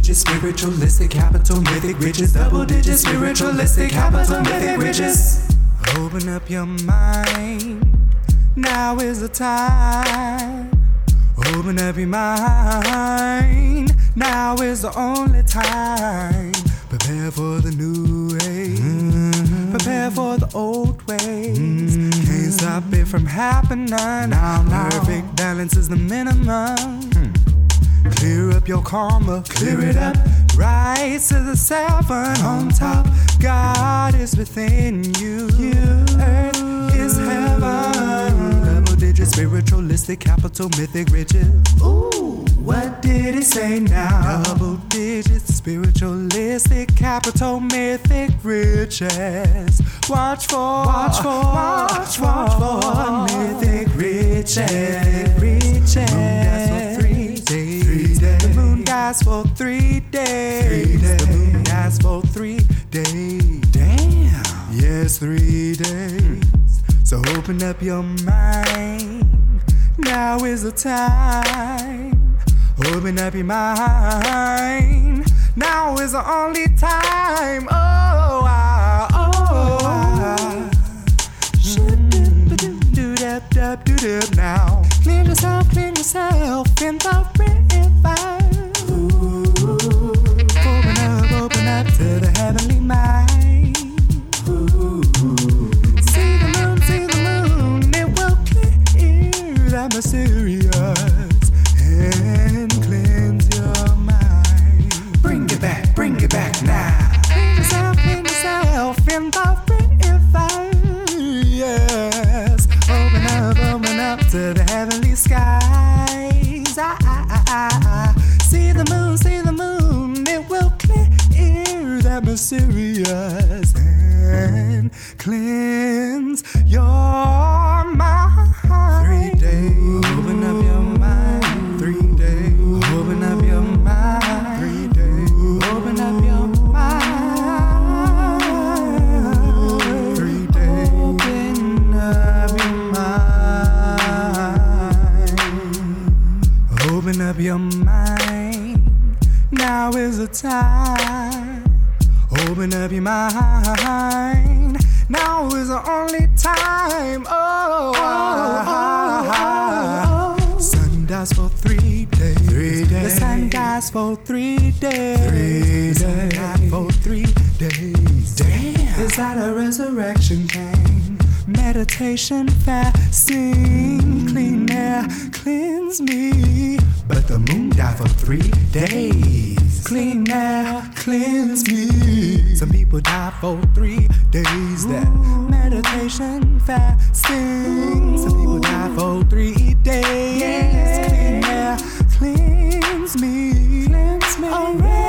digit spiritualistic capital mythic riches. Double digit spiritualistic capital mythic riches. Open up your mind. Now is the time. Open up your mind. Now is the only time. Prepare for the new age. Prepare for the old ways. Can't stop it from happening. Perfect balance is the minimum. Clear up your karma, clear it up. Rise to the 7 on top. God is within you. Earth is heaven. Double digit spiritualistic capital mythic riches. Ooh, what did it say now? Double digit spiritualistic capital mythic riches. Watch for mythic riches. The moon dies for 3 days. The moon dies for 3 days. Damn. Yes, 3 days. So open up your mind. Now is the time. Open up your mind. Now is the only time. Now. Clean yourself in the river. Open up to the heavenly mind. See the moon, it will clear that mysterious and cleanse your mind. Bring it back now. Clean yourself in the river. Yes, open up to the heavenly skies. See the moon, it will clear that mysterious and cleanse your mind. 3 days, open up your mind. 3 days, open up your mind. 3 days, open up your mind. 3 days, open up your mind. Open up your mind. Now is the time. Open up your mind. Now is the only time. Sun dies for 3 days. 3 days. The sun dies for 3 days. 3 days. The sun died for 3 days. Damn. Is that a resurrection came? Meditation, fasting, clean air, cleanse me. But the moon died for 3 days. Clean air, cleanse me. Some people die for 3 days. That meditation, fasting. Some people die for 3 days. Yeah. Clean air, cleanse me. Cleanse me.